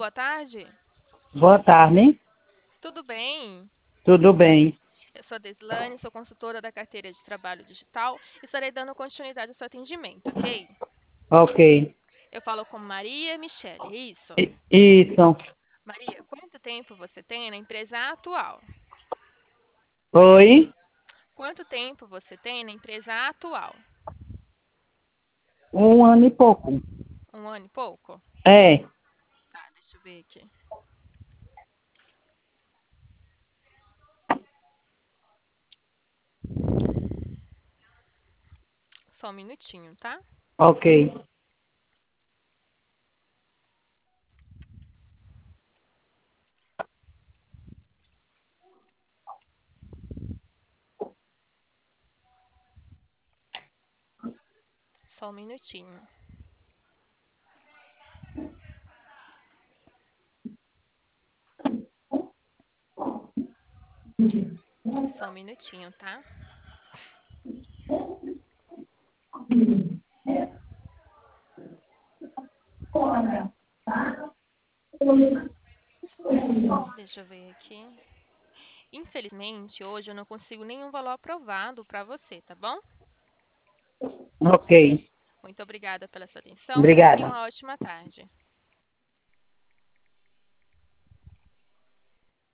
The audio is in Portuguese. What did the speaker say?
boa tarde. Boa tarde, Tudo bem? tudo bem? Eu sou a Deslane, sou consultora da carteira de trabalho digital e estarei dando continuidade ao seu atendimento, ok? Ok. Eu falo com Maria Michele, é isso? Isso. Maria, quanto tempo você tem na empresa atual? Oi? Quanto tempo você tem na empresa atual? 1 ano e pouco. 1 ano e pouco? É, Tá, deixa eu ver aqui. Só um minutinho, tá? ok. Só um minutinho. Só um minutinho, tá? Deixa eu ver aqui. Infelizmente, hoje eu não consigo nenhum valor aprovado para você, tá bom? Ok. Muito obrigada pela sua atenção e tenha Obrigada. uma ótima tarde.